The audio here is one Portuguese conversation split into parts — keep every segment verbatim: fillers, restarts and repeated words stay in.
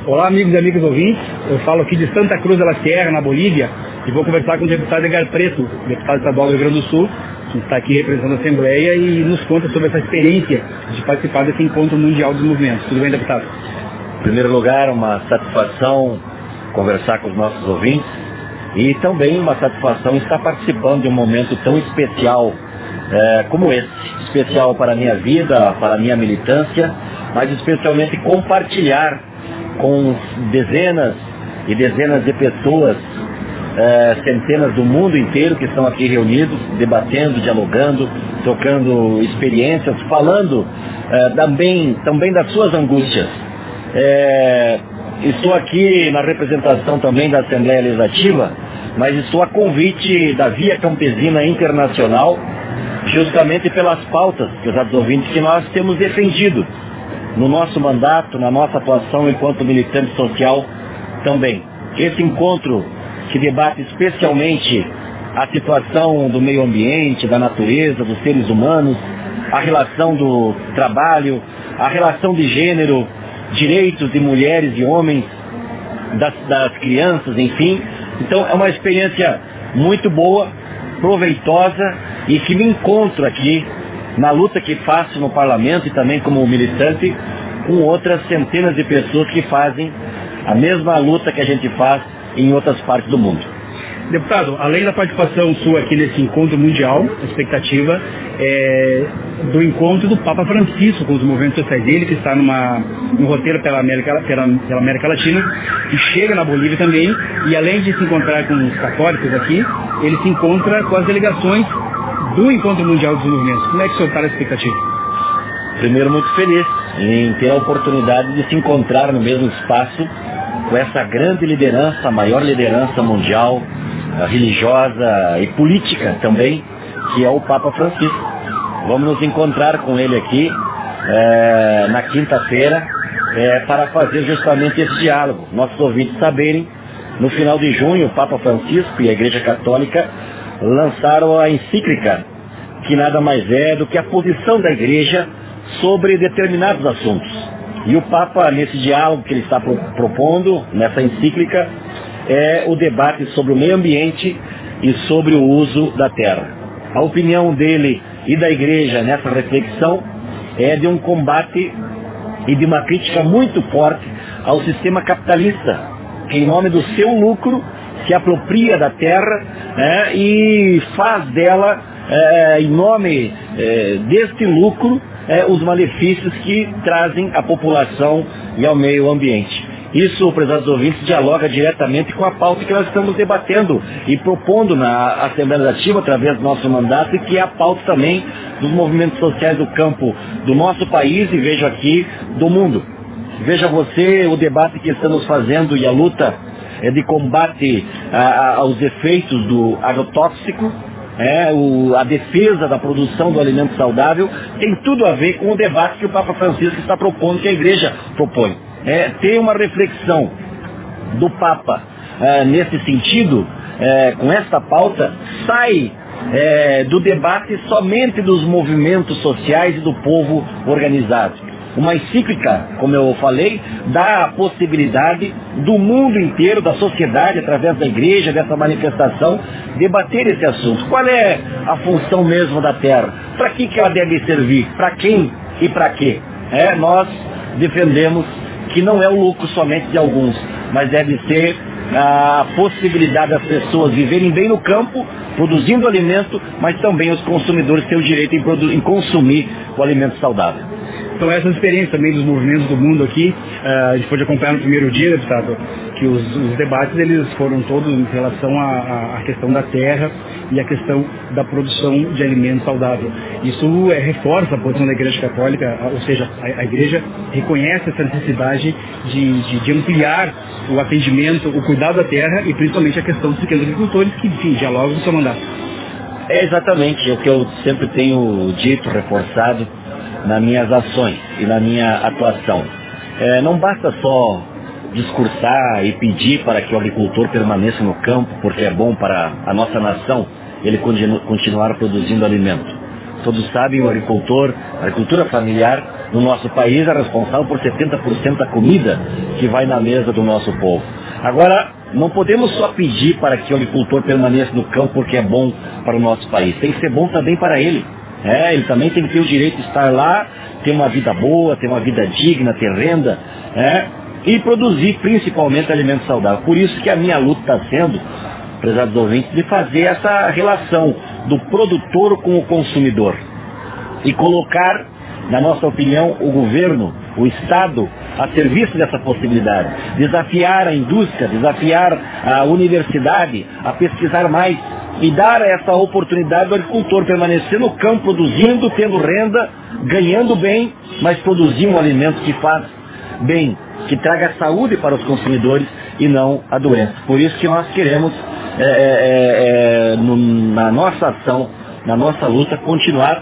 Olá, amigos e amigas ouvintes. Eu falo aqui de Santa Cruz de la Sierra, na Bolívia, e vou conversar com o deputado Edgar Preto, deputado estadual do Rio Grande do Sul, que está aqui representando a Assembleia e nos conta sobre essa experiência de participar desse encontro mundial dos movimentos. Tudo bem, deputado? Em primeiro lugar, uma satisfação conversar com os nossos ouvintes e também uma satisfação estar participando de um momento tão especial é, como esse. Especial para a minha vida, para a minha militância, mas especialmente compartilhar com dezenas e dezenas de pessoas, é, centenas do mundo inteiro que estão aqui reunidos, debatendo, dialogando, trocando experiências, falando é, também, também das suas angústias. É, estou aqui na representação também da Assembleia Legislativa, mas estou a convite da Via Campesina Internacional, justamente pelas pautas, pelos ouvintes, que nós temos defendido no nosso mandato, na nossa atuação enquanto militante social também. Esse encontro que debate especialmente a situação do meio ambiente, da natureza, dos seres humanos, a relação do trabalho, a relação de gênero, direitos de mulheres e homens, das, das crianças, enfim. Então é uma experiência muito boa, proveitosa e que me encontro aqui na luta que faço no parlamento e também como militante com outras centenas de pessoas que fazem a mesma luta que a gente faz em outras partes do mundo. Deputado, além da participação sua aqui nesse encontro mundial, a expectativa é do encontro do Papa Francisco com os movimentos sociais dele, que está numa, num roteiro pela América, pela, pela América Latina, que chega na Bolívia também, e além de se encontrar com os católicos aqui, ele se encontra com as delegações do Encontro Mundial dos Movimentos. Como é que o senhor está na expectativa? Primeiro, muito feliz em ter a oportunidade de se encontrar no mesmo espaço com essa grande liderança, a maior liderança mundial, religiosa e política também, que é o Papa Francisco. Vamos nos encontrar com ele aqui é, na quinta-feira é, para fazer justamente esse diálogo. Nossos ouvintes saberem, no final de junho, o Papa Francisco e a Igreja Católica lançaram a encíclica, que nada mais é do que a posição da Igreja sobre determinados assuntos. E o Papa, nesse diálogo que ele está pro, propondo, nessa encíclica, é o debate sobre o meio ambiente e sobre o uso da terra. A opinião dele e da Igreja nessa reflexão é de um combate e de uma crítica muito forte ao sistema capitalista, que em nome do seu lucro se apropria da terra é, e faz dela, é, em nome é, deste lucro, é, os malefícios que trazem à população e ao meio ambiente. Isso, prezados ouvintes, dialoga diretamente com a pauta que nós estamos debatendo e propondo na Assembleia Legislativa através do nosso mandato, e que é a pauta também dos movimentos sociais do campo do nosso país e, vejo aqui, do mundo. Veja você o debate que estamos fazendo e a luta é, de combate a, aos efeitos do agrotóxico, é, o, a defesa da produção do alimento saudável, tem tudo a ver com o debate que o Papa Francisco está propondo, que a Igreja propõe. É, ter uma reflexão do Papa é, nesse sentido, é, com esta pauta, sai é, do debate somente dos movimentos sociais e do povo organizado. Uma encíclica, como eu falei, dá a possibilidade do mundo inteiro, da sociedade, através da Igreja, dessa manifestação, debater esse assunto. Qual é a função mesmo da terra? Para que, que ela deve servir? Para quem e para quê? É, nós defendemos que não é o lucro somente de alguns, mas deve ser a possibilidade das pessoas viverem bem no campo, produzindo alimento, mas também os consumidores têm o direito em, produ- em consumir o alimento saudável. Então essa experiência também dos movimentos do mundo aqui, uh, a gente pode acompanhar no primeiro dia, deputado, que os, os debates eles foram todos em relação à, à questão da terra e a questão da produção de alimento saudável. Isso é, reforça a posição da Igreja Católica, ou seja, a, a Igreja reconhece essa necessidade de, de, de ampliar o atendimento, o cuidado da terra e principalmente a questão dos pequenos agricultores que, enfim, dialogam com o seu mandato. É exatamente o que eu sempre tenho dito, reforçado nas minhas ações e na minha atuação. É, não basta só discursar e pedir para que o agricultor permaneça no campo, porque é bom para a nossa nação ele continu, continuar produzindo alimento. Todos sabem, o agricultor, a agricultura familiar, no nosso país é responsável por setenta por cento da comida que vai na mesa do nosso povo. Agora, não podemos só pedir para que o agricultor permaneça no campo porque é bom para o nosso país. Tem que ser bom também para ele. É, ele também tem que ter o direito de estar lá, ter uma vida boa, ter uma vida digna, ter renda, é, e produzir principalmente alimentos saudáveis. Por isso que a minha luta está sendo, prezados ouvintes, de fazer essa relação do produtor com o consumidor e colocar, na nossa opinião, o governo, o Estado, a serviço dessa possibilidade. Desafiar a indústria, desafiar a universidade a pesquisar mais e dar essa oportunidade ao agricultor permanecer no campo produzindo, tendo renda, ganhando bem, mas produzir um alimento que faz bem, que traga saúde para os consumidores e não a doença. Por isso que nós queremos, é, é, é, no, na nossa ação, na nossa luta, continuar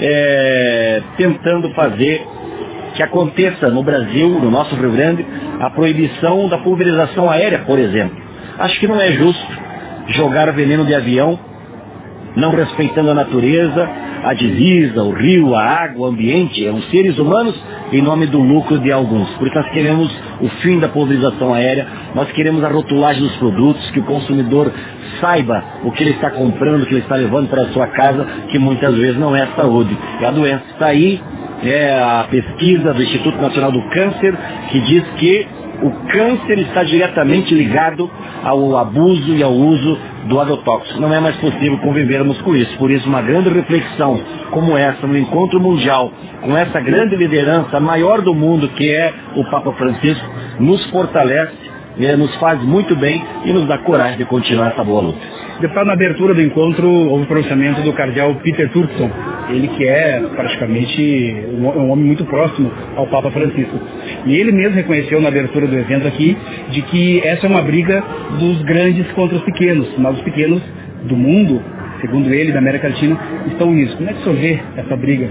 é, tentando fazer que aconteça no Brasil, no nosso Rio Grande, a proibição da pulverização aérea, por exemplo. Acho que não é justo jogar veneno de avião, não respeitando a natureza, a divisa, o rio, a água, o ambiente, os seres humanos, em nome do lucro de alguns. Por isso nós queremos o fim da pulverização aérea, nós queremos a rotulagem dos produtos, que o consumidor saiba o que ele está comprando, o que ele está levando para a sua casa, que muitas vezes não é saúde. E a doença está aí, é a pesquisa do Instituto Nacional do Câncer, que diz que o câncer está diretamente ligado ao abuso e ao uso do agrotóxico. Não é mais possível convivermos com isso. Por isso, uma grande reflexão como essa, no encontro mundial, com essa grande liderança, a maior do mundo, que é o Papa Francisco, nos fortalece, é, nos faz muito bem e nos dá coragem de continuar essa boa luta. Deputado, na abertura do encontro, houve o pronunciamento do cardeal Peter Turkson, ele que é praticamente um homem muito próximo ao Papa Francisco. E ele mesmo reconheceu na abertura do evento aqui, de que essa é uma briga dos grandes contra os pequenos, mas os pequenos do mundo, segundo ele, da América Latina, estão unidos. Como é que o senhor vê essa briga?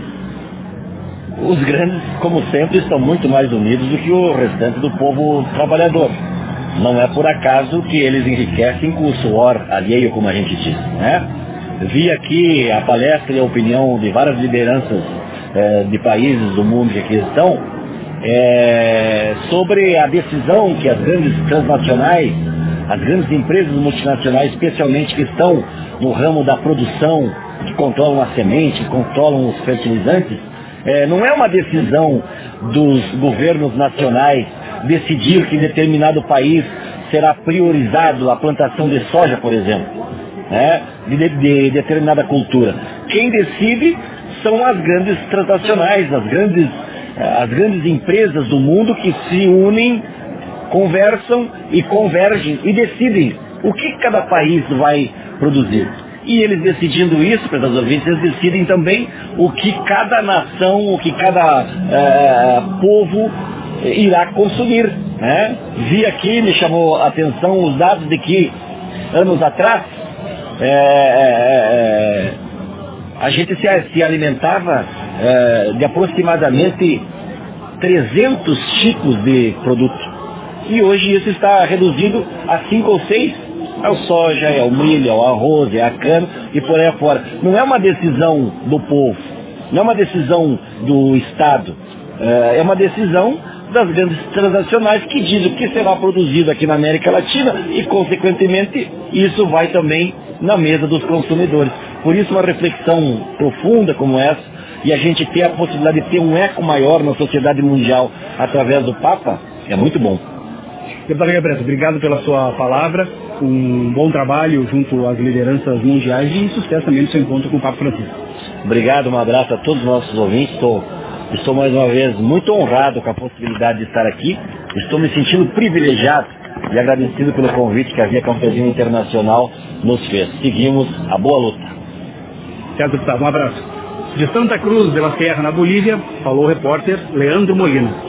Os grandes, como sempre, estão muito mais unidos do que o restante do povo trabalhador. Não é por acaso que eles enriquecem com o suor alheio, como a gente diz, né? Vi aqui a palestra e a opinião de várias lideranças eh, de países do mundo que aqui estão, eh, sobre a decisão que as grandes transnacionais, as grandes empresas multinacionais, especialmente que estão no ramo da produção, que controlam a semente, que controlam os fertilizantes, eh, não é uma decisão dos governos nacionais decidir que em determinado país será priorizado a plantação de soja, por exemplo, né, de, de, de determinada cultura. Quem decide são as grandes transnacionais, as grandes, as grandes empresas do mundo que se unem, conversam e convergem e decidem o que cada país vai produzir. E eles decidindo isso, para os ouvintes, eles decidem também o que cada nação, o que cada é, povo irá consumir, né? Vi aqui, me chamou a atenção os dados de que anos atrás é, é, a gente se, se alimentava é, de aproximadamente trezentos tipos de produto e hoje isso está reduzido a cinco ou seis. É o soja, é o milho, é o arroz, é a cana e por aí afora. Não é uma decisão do povo, não é uma decisão do Estado, é uma decisão das grandes transnacionais que dizem o que será produzido aqui na América Latina e, consequentemente, isso vai também na mesa dos consumidores. Por isso, uma reflexão profunda como essa e a gente ter a possibilidade de ter um eco maior na sociedade mundial através do Papa é muito bom. Deputado Gabriel, obrigado pela sua palavra, um bom trabalho junto às lideranças mundiais e sucesso também no seu encontro com o Papa Francisco. Obrigado, um abraço a todos os nossos ouvintes. Estou, estou mais uma vez muito honrado com a possibilidade de estar aqui. Estou me sentindo privilegiado e agradecido pelo convite que a Via Campesina Internacional nos fez. Seguimos a boa luta. Certo, deputado, um abraço. De Santa Cruz de la Sierra, na Bolívia, falou o repórter Leandro Molina.